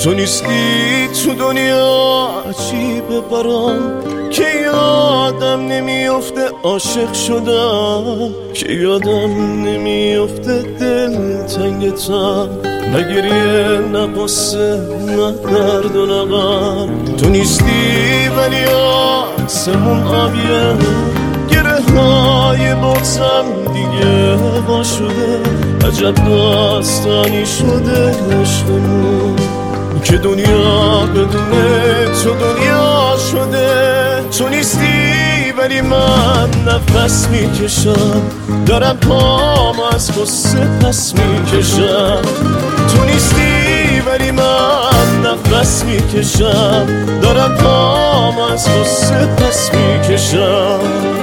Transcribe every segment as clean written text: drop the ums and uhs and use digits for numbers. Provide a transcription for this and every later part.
تو نیستی تو دنیا عجیبه برام که یادم نمیافته عاشق شدم، که یادم نمیافته دل تنگتم، نه گریه نه قصه نه درد و نه غم. تو نیستی ولی آسمون آبیه، گره های بغزم دیگه وا شده، عجب داستانی شده عشقمون که دنیا بدون تو دنیا شده. تو نیستی ولی من نفس میکشم، دارم پام از قصه پس میکشم. تو نیستی ولی من نفس میکشم، دارم پام از قصه پس میکشم.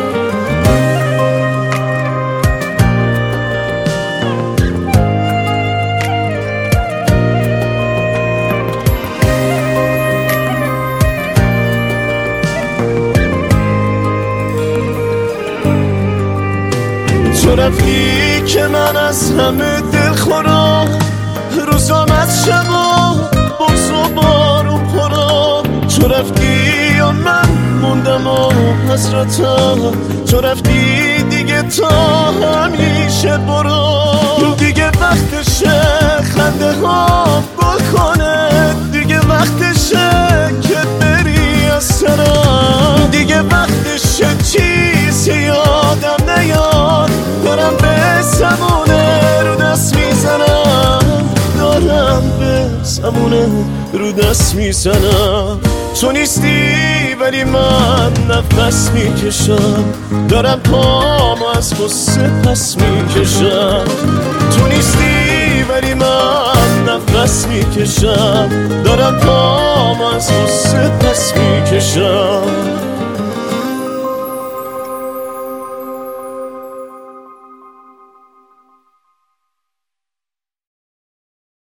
تو رفتی که من از همه دل خورم، روزام از شبا بغض و بارون خورم. تو رفتی و من موندم و حسرتم، تو رفتی دیگه تا همیشه برو. دیگه وقتشه خنده ها گل کنه، دیگه وقتشه که بری از سرم، دیگه وقتشه چیزی یادم نیاد، دارم به سمونه رو دست میزنم، دارم به سمونه رو دست میزنم. تو نیستی ولی من نفس میکشم، دارم پام از قصه پس میکشم. تو نیستی ولی من نفس میکشم، دارم پام از قصه پس میکشم.